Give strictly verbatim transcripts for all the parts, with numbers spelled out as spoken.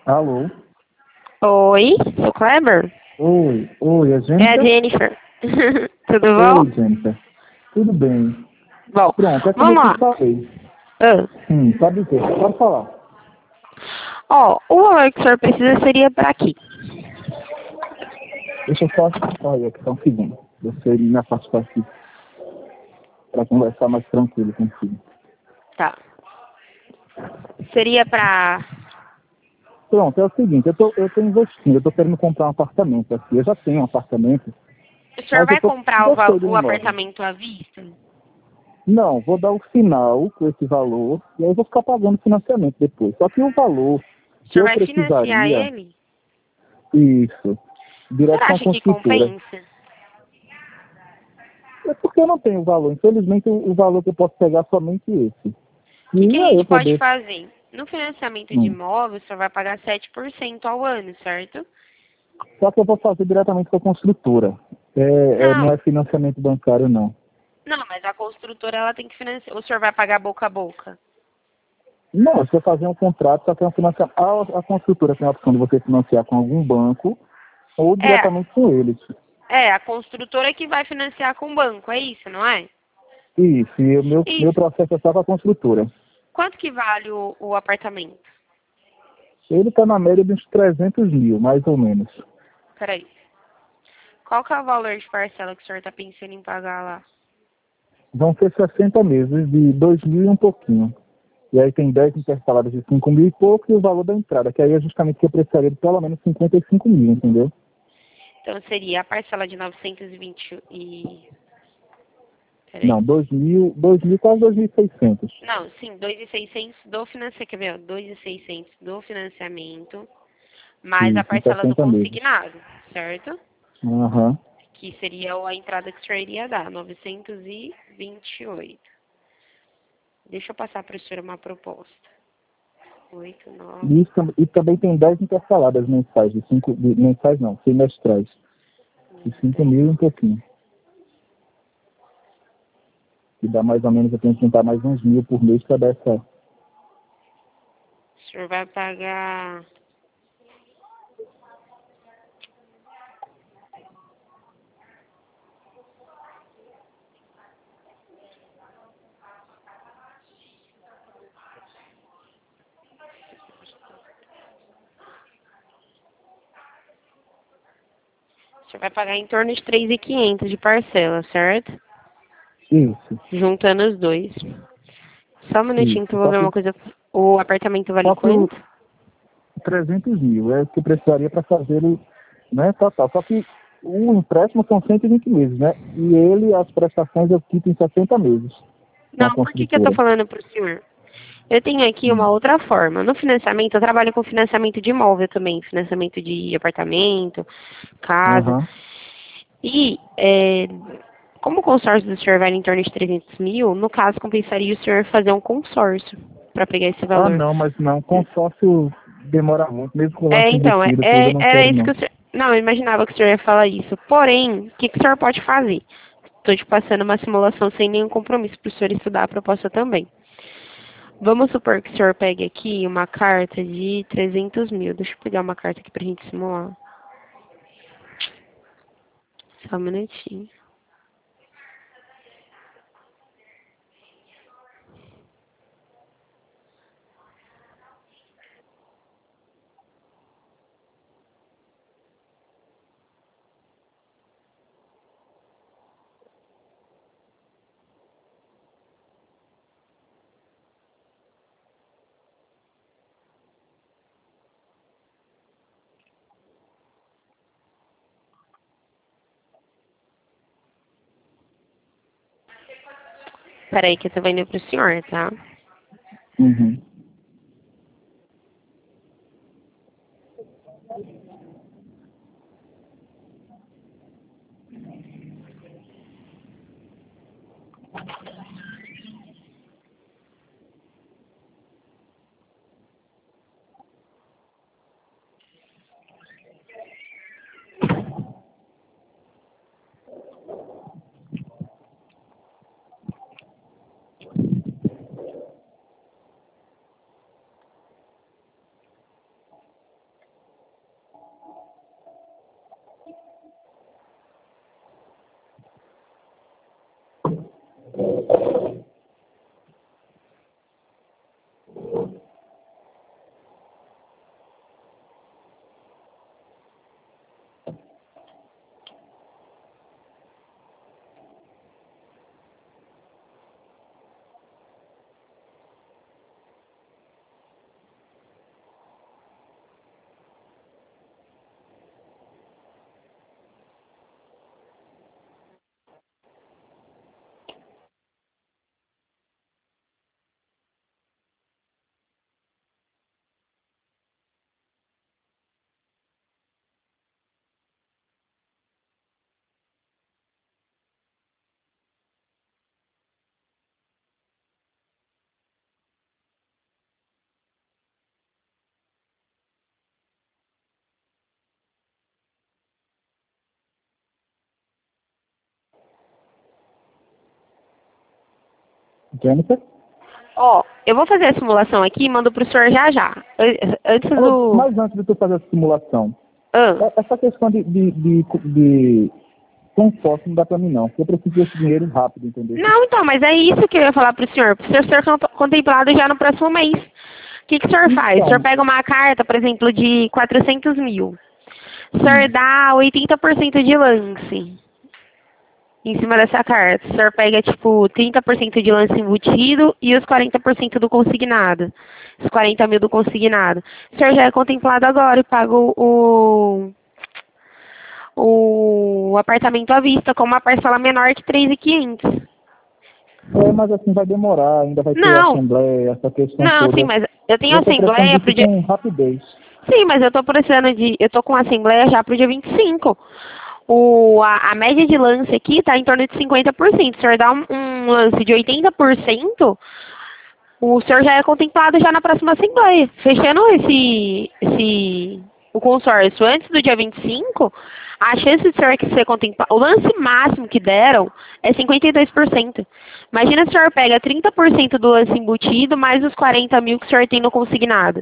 Alô? Oi, sou Kleber? Oi, oi, a É a Jennifer? Jennifer. Tudo Oi, bom? Jennifer. Tudo bem? Bom, Pronto, é como vamos eu lá. te falei. Ah. Hum, pode dizer, pode falar. Ó, o valor que o senhor precisa seria para aqui. Deixa eu só sair aqui, só um segundo. Você me afastar aqui para conversar mais tranquilo contigo. Tá. Seria para... Pronto, é o seguinte, eu tô, eu tô investindo, eu tô querendo comprar um apartamento aqui. Eu já tenho um apartamento, O senhor mas eu vai tô comprar o, val- gostei do o imóvel. apartamento à vista? Não, vou dar o final com esse valor e aí eu vou ficar pagando financiamento depois. Só que o valor O que senhor eu vai financiar precisaria, ele? isso, O senhor direto com a acha que construtora. compensa? É porque eu não tenho valor. Infelizmente, o o valor que eu posso pegar é somente esse. O que, que E a aí eu gente pode poder... fazer? No financiamento de Hum. imóvel, o senhor vai pagar sete por cento ao ano, certo? Só que eu vou fazer diretamente com a construtora. É, é, não Não. é financiamento bancário, não. Não, mas a construtora ela tem que financiar. O senhor vai pagar boca a boca? Não, você vai fazer um contrato, só que é um financiamento. A, a construtora tem a opção de você financiar com algum banco ou É, diretamente com eles. é, a construtora que vai financiar com o banco, é isso, não é? Isso, e o meu, meu Isso. processo é só com a construtora. Quanto que vale o, o apartamento? Ele está na média de uns trezentos mil, mais ou menos. Peraí. Qual que é o valor de parcela que o senhor está pensando em pagar lá? Vão ser sessenta meses de dois mil e um pouquinho. E aí tem dez intercaladas de cinco mil e pouco e o valor da entrada, que aí é justamente que eu precisaria de pelo menos cinquenta e cinco mil, entendeu? Então seria a parcela de novecentos e vinte e... Peraí. Não, dois mil, dois mil, quase dois mil e seiscentos. Não, sim, dois mil e seiscentos do financiamento, quer ver, ó, dois mil e seiscentos do financiamento, mais a Isso, em parcela do sessenta meses. consignado, certo? Aham. Que seria a entrada que o senhor iria dar, novecentos e vinte e oito. Deixa eu passar para o senhor uma proposta. Oito, E, nove. isso tam- e também tem dez intercaladas mensais, de cinco, de, mensais não, semestrais, de cinco mil e um pouquinho. Que dá mais ou menos, eu tenho que juntar mais uns mil por mês para dar essa... O senhor vai pagar. O senhor vai pagar em torno de três mil e quinhentos de parcela, certo? Isso, Juntando os dois. Só um minutinho que isso. eu vou Só ver que, uma coisa. O apartamento vale só que o quanto? trezentos mil é o que eu precisaria para fazer o, né, total. Só que o empréstimo são cento e vinte meses, né? E ele, as prestações eu quito em sessenta meses com a Não, por que, que eu tô construtora. falando pro senhor? Eu tenho aqui Hum. uma outra forma. No financiamento, eu trabalho com financiamento de imóvel também. Financiamento de apartamento, casa. Aham. E, é, como o consórcio do senhor vale em torno de trezentos mil, no caso, compensaria o senhor fazer um consórcio para pegar esse Ah, valor. não, mas não. Consórcio demora muito, mesmo com o É, lance então, é, embutido, tudo, eu é- não era quero, isso que não. o senhor... Não, eu imaginava que o senhor ia falar isso. Porém, o que, que o senhor pode fazer? Estou te passando uma simulação sem nenhum compromisso para o senhor estudar a proposta também. Vamos supor que o senhor pegue aqui uma carta de trezentos mil. Deixa eu pegar uma carta aqui para a gente simular. Só um minutinho. Peraí que eu tô indo pro senhor, tá? Uhum. Jennifer? Ó, eu vou fazer a simulação aqui e mando pro senhor já já. Antes do... Mas antes de tu fazer a simulação, Ah. essa questão de, de, de, de consórcio não dá pra mim não, porque eu preciso desse dinheiro rápido, entendeu? Não, então, mas é isso que eu ia falar pro senhor. Pro senhor ser contemplado já no próximo mês. O que, que o senhor Então, faz? O senhor pega uma carta, por exemplo, de quatrocentos mil. O senhor dá oitenta por cento de lance em cima dessa carta. O senhor pega, tipo, trinta por cento de lance embutido e os quarenta por cento do consignado. Os quarenta mil do consignado. O senhor já é contemplado agora e paga o, o, o apartamento à vista com uma parcela menor que três mil e quinhentos. É, mas assim vai demorar, ainda vai ter Não. assembleia, essa questão Não, toda. sim, mas eu tenho Eu tô assembleia precisando pro disso dia... com rapidez. Sim, mas eu tô precisando de... Eu tô com assembleia já pro dia vinte e cinco. O, a, a média de lance aqui tá em torno de cinquenta por cento. Se o senhor dá um, um lance de oitenta por cento, o senhor já é contemplado já na próxima assembleia. Fechando esse, esse, o consórcio antes do dia vinte e cinco, a chance de o senhor ser contemplado... O lance máximo que deram é cinquenta e dois por cento. Imagina se o senhor pega trinta por cento do lance embutido, mais os quarenta mil que o senhor tem no consignado.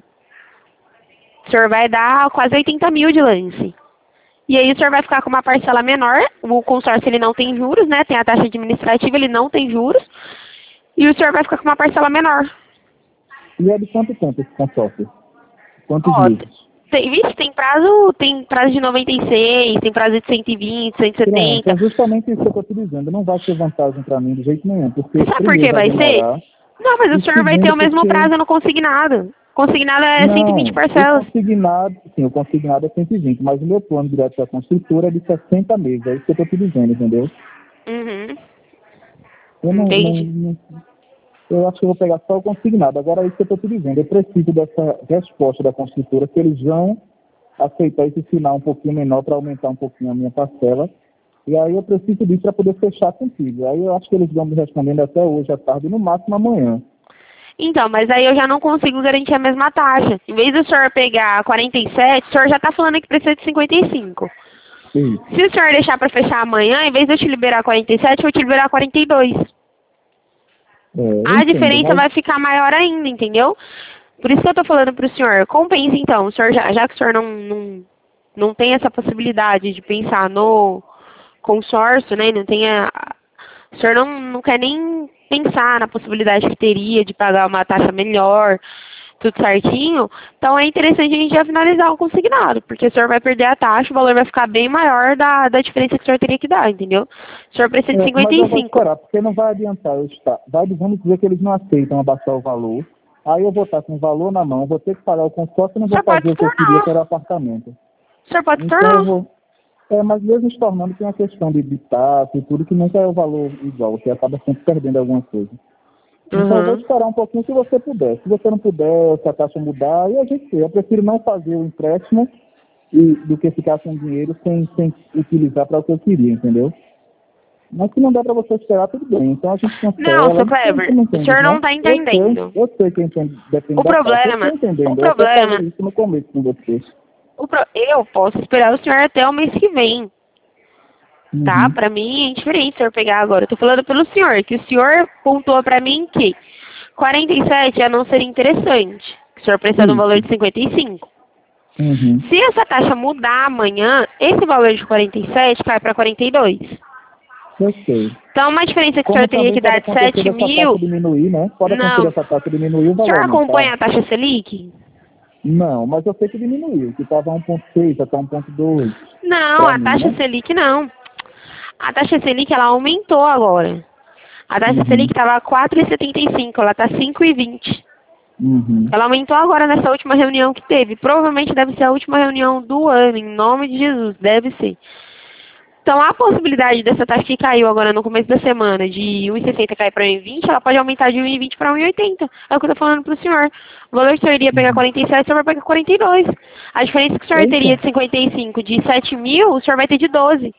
O senhor vai dar quase oitenta mil de lance. E aí o senhor vai ficar com uma parcela menor. O consórcio ele não tem juros, né? Tem a taxa administrativa, ele não tem juros. E o senhor vai ficar com uma parcela menor. E é de quanto tempo esse consórcio? Quantos Ó, meses? tem, vixe, tem prazo, tem prazo de noventa e seis, tem prazo de cento e vinte, cento e setenta. Pronto, é justamente isso que eu estou te dizendo. Não vai ser vantagem para mim de jeito nenhum, porque Sabe por primeiro que vai ser? demorar, Não, mas o e senhor vai ter segundo o mesmo porque... prazo no consignado. Consignado é cento e vinte Não, parcelas. o consignado, sim, o consignado é cento e vinte, mas o meu plano direto da construtora é de sessenta meses, é isso que eu estou te dizendo, entendeu? Uhum. Eu não, não, Entendi. não- eu acho que eu vou pegar só o consignado. Agora é isso que eu estou te dizendo. Eu preciso dessa resposta da construtora, que eles vão aceitar esse sinal um pouquinho menor para aumentar um pouquinho a minha parcela. E aí eu preciso disso para poder fechar contigo. Aí eu acho que eles vão me respondendo até hoje à tarde, no máximo amanhã. Então, mas aí eu já não consigo garantir a mesma taxa. Em vez do senhor pegar quarenta e sete, o senhor já está falando que precisa de cinquenta e cinco. Sim. Se o senhor deixar para fechar amanhã, em vez de eu te liberar quarenta e sete, eu vou te liberar quarenta e dois. É, eu A entendo, diferença mas vai ficar maior ainda, entendeu? Por isso que eu tô falando pro senhor, compensa então, o senhor já, já que o senhor não, não, não tem essa possibilidade de pensar no consórcio, né, não tem a, o senhor não, não quer nem pensar na possibilidade que teria de pagar uma taxa melhor, tudo certinho, então é interessante a gente já finalizar o consignado, porque o senhor vai perder a taxa, o valor vai ficar bem maior da, da diferença que o senhor teria que dar, entendeu? O senhor precisa de É, cinquenta mas eu e vou cinco. esperar, porque não vai adiantar eu estar. Vai, vamos dizer que eles não aceitam abaixar o valor. Aí eu vou estar com o valor na mão, vou ter que pagar o consórcio e não O vou senhor pode fazer se o que eu queria, tornar. que era o apartamento. O senhor pode se Então eu tornar. vou. É, mas mesmo se tornando, tem a questão de, de taxa e tudo, que nunca é o valor igual, você acaba sempre perdendo alguma coisa. Então eu vou Uhum. esperar um pouquinho se você puder. Se você não puder, se a taxa mudar, aí a gente vê. Eu prefiro não fazer o empréstimo e, do que ficar com dinheiro sem, sem utilizar para o que eu queria, entendeu? Mas se não dá para você esperar, tudo bem. Então a gente Não, cancela. seu Você Kleber, não o entende, senhor não né? tá Eu sei, entendendo. eu sei que entende, depende O da taxa. Eu problema, estou o entendendo. Eu até problema, falei isso no começo com você. o pro, eu posso esperar o senhor até o mês que vem, tá? Uhum. Pra mim é indiferente o senhor pegar agora. Eu tô falando pelo senhor, que o senhor pontuou pra mim que quarenta e sete já não seria interessante. Que o senhor precisa de um valor Isso. de cinquenta e cinco. Uhum. Se essa taxa mudar amanhã, esse valor de quarenta e sete cai pra quarenta e dois. Eu sei. Então, uma diferença que o Como senhor teria também que pode dar de acontecer sete dessa taxa mil, diminuir, né? Pode acontecer não. dessa taxa diminuir, o O senhor valor aumentar. acompanha a taxa Selic? Não, mas eu sei que diminuiu, que estava um ponto seis, já está um ponto dois Não, para a mim, taxa né? Selic não. A taxa Selic ela aumentou agora. A taxa Uhum. Selic estava quatro vírgula setenta e cinco, ela está cinco vírgula vinte. Uhum. Ela aumentou agora nessa última reunião que teve. Provavelmente deve ser a última reunião do ano, em nome de Jesus, deve ser. Então, a possibilidade dessa taxa que caiu agora no começo da semana, de um vírgula sessenta cair para um vírgula vinte, ela pode aumentar de um vírgula vinte para um vírgula oitenta. É o que eu estou falando para o senhor. O valor que o senhor iria pegar Uhum. quarenta e sete, o senhor vai pegar quarenta e dois. A diferença que o senhor teria Eita. de cinquenta e cinco de sete mil, o senhor vai ter de doze.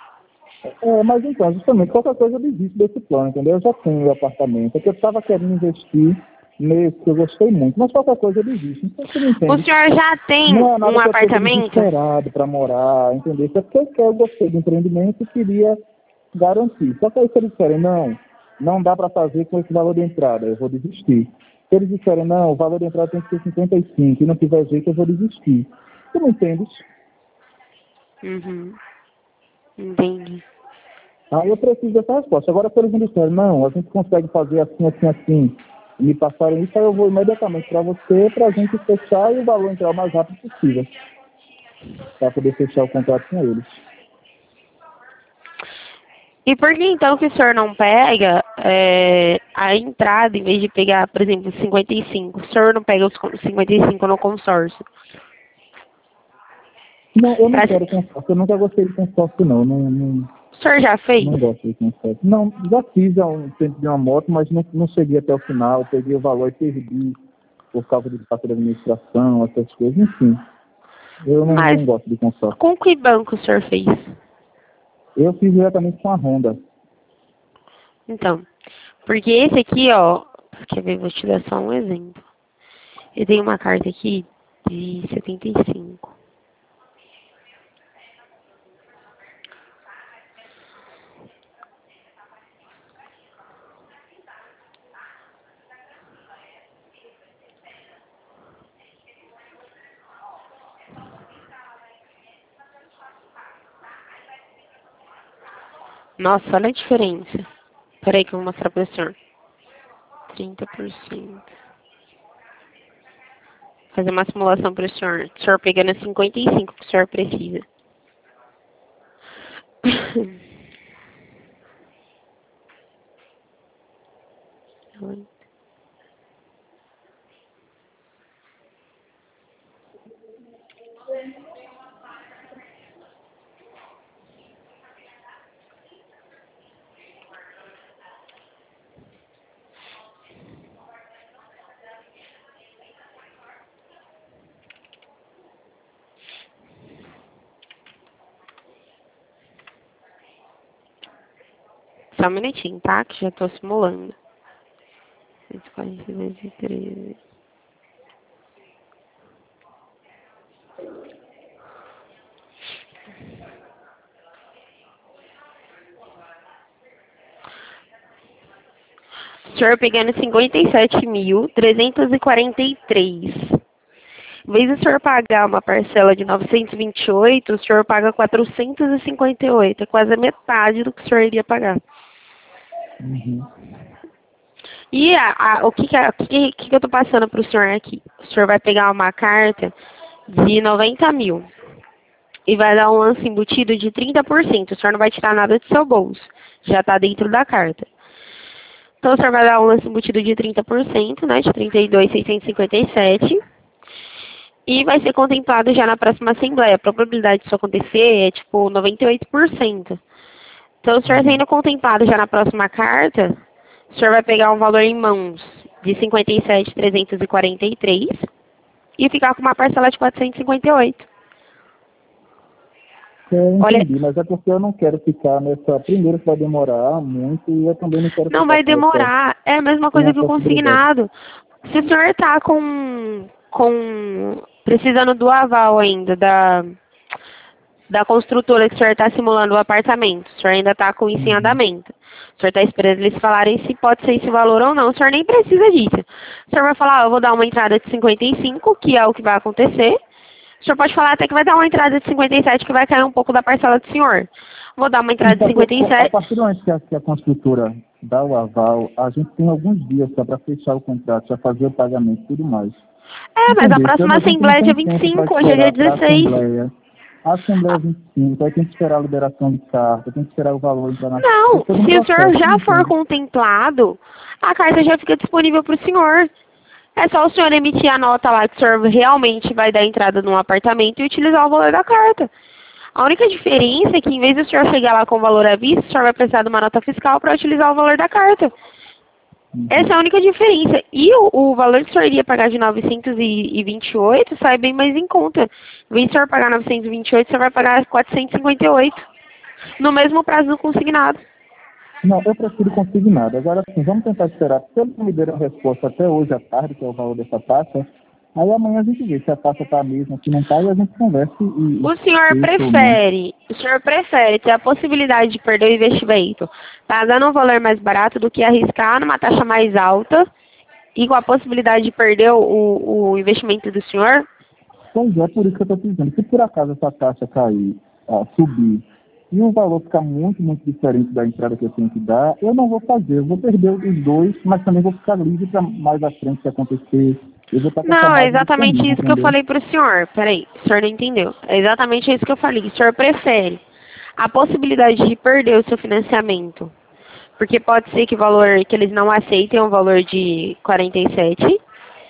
É, mas então, justamente, qualquer coisa eu desisto desse plano, entendeu? Eu já tenho o apartamento, é que eu estava querendo investir nesse, que eu gostei muito, mas qualquer coisa eu desisto. Então você não O entende. senhor já tem Não é nada um que eu esteja apartamento? desesperado para morar, entendeu? Isso é porque eu, quero, eu gostei do empreendimento e queria garantir. Só que aí se eles disserem, não, não dá para fazer com esse valor de entrada, eu vou desistir. Se eles disserem, não, o valor de entrada tem que ser cinquenta e cinco, e não tiver jeito, eu vou desistir. Tu não entendes? Uhum. Entendi. Aí eu preciso dessa resposta. Agora, se eles me disserem, não, a gente consegue fazer assim, assim, assim, e me passarem isso, aí eu vou imediatamente para você, para a gente fechar e o valor entrar o mais rápido possível, para poder fechar o contrato com eles. E por que então que o senhor não pega é, a entrada, em vez de pegar, por exemplo, cinquenta e cinco? O senhor não pega os cinquenta e cinco no consórcio? Não, eu não Pra... quero consórcio, eu nunca gostei de consórcio, não. Não, não, O senhor já fez? não gosto de consórcio. Não, já fiz há um tempo de uma moto, mas não, não cheguei até o final, peguei o valor e perdi por causa de fatura de administração, essas coisas, enfim. Eu não, Mas não gosto de consórcio. com que banco o senhor fez? Eu fiz diretamente com a Honda. Então, porque esse aqui, ó, quer ver, vou te dar só um exemplo. Eu tenho uma carta aqui de setenta e cinco. Nossa, olha a diferença. Peraí que eu vou mostrar para o senhor. trinta por cento. Fazer uma simulação para o senhor. O senhor pegando cinquenta e cinco que o senhor precisa. Só um minutinho, tá? Que já tô simulando. cento e quarenta e dois e treze. O senhor pegando cinquenta e sete mil, trezentos e quarenta e três. Em vez do senhor pagar uma parcela de novecentos e vinte e oito, o senhor paga quatrocentos e cinquenta e oito. É quase a metade do que o senhor iria pagar. Uhum. E a, a, o, que, que, a, o que, que, que eu tô passando pro senhor aqui? O senhor vai pegar uma carta de noventa mil e vai dar um lance embutido de trinta por cento. O senhor não vai tirar nada do seu bolso. Já tá dentro da carta. Então, o senhor vai dar um lance embutido de trinta por cento, né, de trinta e dois mil seiscentos e cinquenta e sete. E vai ser contemplado já na próxima assembleia. A probabilidade disso acontecer é, tipo, noventa e oito por cento. Então, o senhor sendo contemplado já na próxima carta, o senhor vai pegar um valor em mãos de cinquenta e sete mil trezentos e quarenta e três e ficar com uma parcela de quatrocentos e cinquenta e oito. Eu entendi, Olha, mas é porque eu não quero ficar nessa... Primeiro que vai demorar muito e eu também não quero não ficar vai com essa, demorar. É a mesma com coisa que o essa possibilidade. consignado. Se o senhor está com, com precisando do aval ainda da, da construtora que o senhor está simulando o apartamento, o senhor ainda está com isso em Uhum. andamento. O senhor está esperando eles falarem se pode ser esse valor ou não. O senhor nem precisa disso. O senhor vai falar, ah, eu vou dar uma entrada de cinquenta e cinco, que é o que vai acontecer. O senhor pode falar até que vai dar uma entrada de cinquenta e sete, que vai cair um pouco da parcela do senhor. Vou dar uma entrada de Então, cinquenta e a sete. partir do momento que a, que a construtora dá o aval, a gente tem alguns dias só para fechar o contrato, já fazer o pagamento e tudo mais. É, mas a Entendeu? próxima A gente não assembleia é dia tem vinte e tempo para cinco, hoje é dia esperar para a dezesseis. assembleia. A assembleia é vinte e cinco, aí tem que esperar a liberação de carta, tem que esperar o valor entrar na... Não, É todo um se o senhor processo, já for entende? contemplado, a carta já fica disponível para o senhor. É só o senhor emitir a nota lá que o senhor realmente vai dar entrada num apartamento e utilizar o valor da carta. A única diferença é que, em vez de o senhor chegar lá com o valor à vista, o senhor vai precisar de uma nota fiscal para utilizar o valor da carta. Uhum. Essa é a única diferença. E o, o valor que o senhor iria pagar de novecentos e vinte e oito sai bem mais em conta. Em vez de o senhor pagar novecentos e vinte e oito, o senhor vai pagar quatrocentos e cinquenta e oito. No mesmo prazo do consignado. Não, eu prefiro consignado. Agora sim, vamos tentar esperar. Se eles não me deram a resposta até hoje à tarde, que é o valor dessa taxa, Aí amanhã a gente vê se a taxa está a mesma, se não está, e a gente conversa e... O senhor prefere, o senhor prefere ter a possibilidade de perder o investimento pagando um valor mais barato do que arriscar numa taxa mais alta e com a possibilidade de perder o, o investimento do senhor? Pois é, por isso que eu estou dizendo. Se por acaso essa taxa cair, ah, subir, e o valor ficar muito, muito diferente da entrada que eu tenho que dar, eu não vou fazer. Eu vou perder os dois, mas também vou ficar livre para mais à frente se acontecer. Eu vou estar com Não, essa é base exatamente disponível, isso que eu entendeu? falei para o senhor. Peraí, o senhor não entendeu. É exatamente isso que eu falei. O senhor prefere a possibilidade de perder o seu financiamento, porque pode ser que o valor que eles não aceitem é um valor de quarenta e sete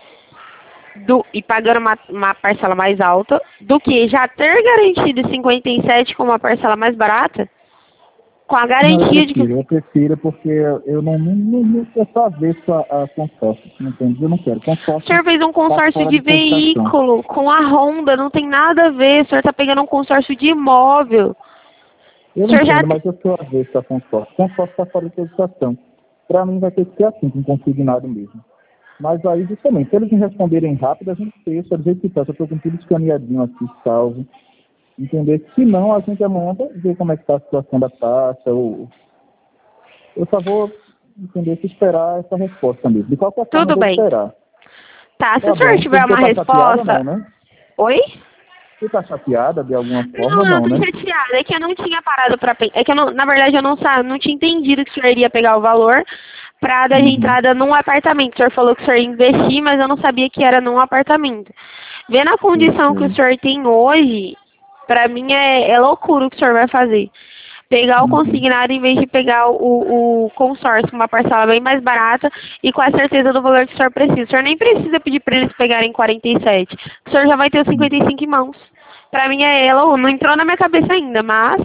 do, e pagando uma, uma parcela mais alta, do que já ter garantido cinquenta e sete com uma parcela mais barata, com a Não, eu garantia de que... prefiro, eu prefiro porque eu não, não, não, não eu só avesso a, a consórcio, não entende? Eu não quero. O Consórcio senhor fez um está consórcio fora de de cogitação. veículo com a Honda, não tem nada a ver. O senhor está pegando um consórcio de imóvel. Eu O não senhor já... entendo, mas eu sou avesso a consórcio. Consórcio está fora de cogitação. Para mim vai ter que ser assim, com consignado mesmo. Mas aí, justamente, se eles me responderem rápido, a gente fecha, do jeito que está. Eu estou com tudo escaneadinho aqui, salvo. Entender? Se não, a gente amanhã vai ver como é que está a situação da taxa. Ou... Eu só vou, entender, se esperar essa resposta mesmo. De qualquer forma, eu Tudo vou bem. esperar. Tá, se Tá o senhor bom. tiver Você uma está chateada, resposta... não, né? Oi? Você está chateada de alguma forma, Não, eu não não, tô né? chateada. É que eu não tinha parado pra pensar. É que, eu não, na verdade, eu não, sa... não tinha entendido que o senhor iria pegar o valor pra dar de Uhum. entrada num apartamento. O senhor falou que o senhor ia investir, mas eu não sabia que era num apartamento. Vendo a Sim, condição que o sim. senhor tem hoje, pra mim é, é loucura o que o senhor vai fazer. Pegar o Uhum. consignado em vez de pegar o, o consórcio, uma parcela bem mais barata e com a certeza do valor que o senhor precisa. O senhor nem precisa pedir para eles pegarem quarenta e sete. O senhor já vai ter os cinquenta e cinco em mãos. Pra mim é ela, não entrou na minha cabeça ainda, mas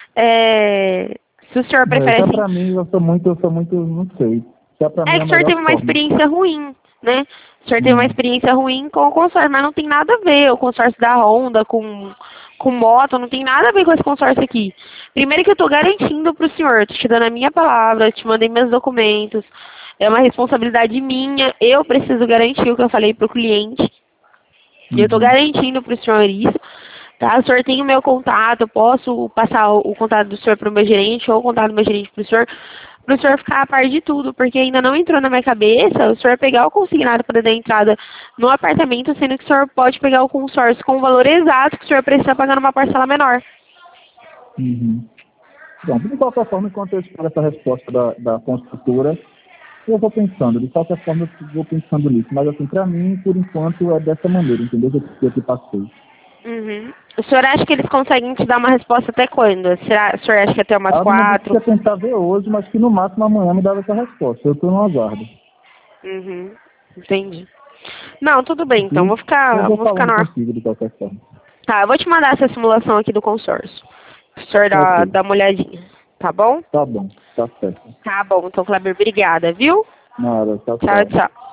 é, se o senhor É, prefere já assim, pra mim, eu sou muito, eu sou muito, não sei. Já pra mim é é que a o senhor melhor teve uma forma. experiência ruim, né? O senhor teve uma Hum. experiência ruim com o consórcio, mas não tem nada a ver o consórcio da Honda com, com moto, não tem nada a ver com esse consórcio aqui. Primeiro que eu tô garantindo pro senhor, tô te dando a minha palavra, te mandei meus documentos, é uma responsabilidade minha, eu preciso garantir o que eu falei pro cliente. E eu tô Uhum. garantindo pro senhor isso, tá? O senhor tem o meu contato, eu posso passar o, o contato do senhor pro meu gerente ou o contato do meu gerente pro senhor, pro senhor ficar a par de tudo, porque ainda não entrou na minha cabeça o senhor pegar o consignado para dar entrada no apartamento, sendo que o senhor pode pegar o consórcio com o valor exato que o senhor precisa pagar numa parcela menor. Uhum. Bom, de qualquer forma, enquanto eu espero essa resposta da, da construtora, eu vou pensando, de qualquer forma eu vou pensando nisso. Mas assim, pra mim, por enquanto, é dessa maneira, entendeu? Que eu, que eu te passei. Uhum. O senhor acha que eles conseguem te dar uma resposta até quando? Será, o senhor acha que até umas A menina disse que quatro? ia tentar ver hoje, mas que no máximo amanhã me dava essa resposta. Eu estou no aguardo. Uhum. Entendi. Não, tudo bem, então Viu? vou Eu ficar, vou vou ficar falando no ar. contigo de qualquer forma. Tá, eu vou te mandar essa simulação aqui do consórcio. O senhor dá, Ok. dá uma olhadinha, tá bom? Tá bom. Tá certo. Tá bom, então, Kleber, obrigada, viu? Nada. Tchau, Tchau, tchau. tchau.